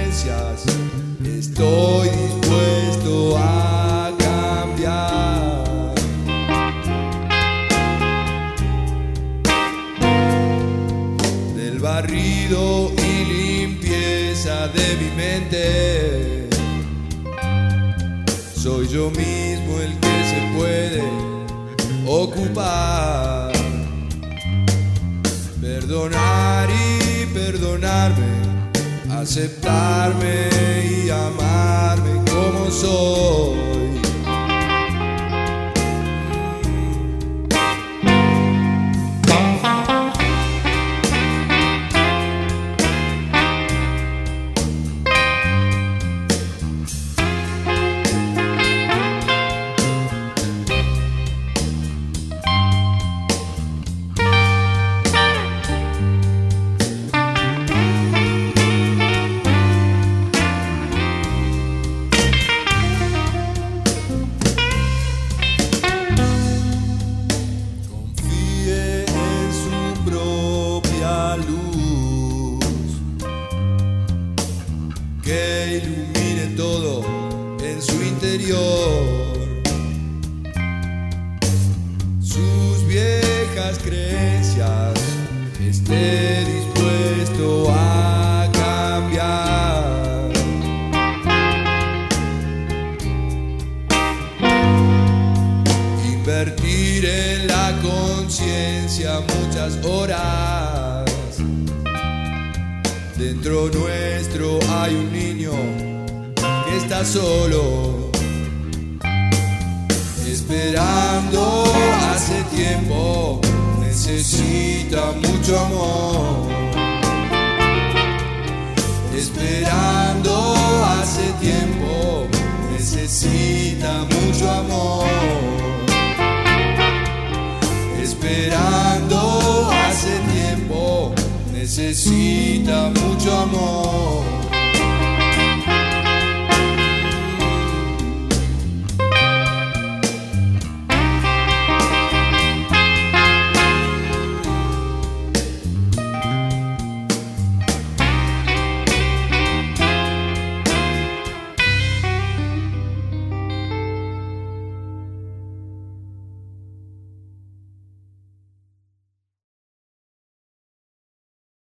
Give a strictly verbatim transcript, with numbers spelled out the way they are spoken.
creencias. Estoy dispuesto a cambiar. Del barrido y limpieza de mi mente, soy yo mismo el que se puede ocupar. Perdonar y perdonarme, aceptarme y amarme como soy. Que ilumine todo en su interior, sus viejas creencias, esté dispuesto a cambiar. Invertir en la conciencia muchas horas. Dentro nuestro hay un niño que está solo, esperando hace tiempo, necesita mucho amor. Esperando hace tiempo, necesita mucho amor. Esperando hace tiempo, necesita mucho amor.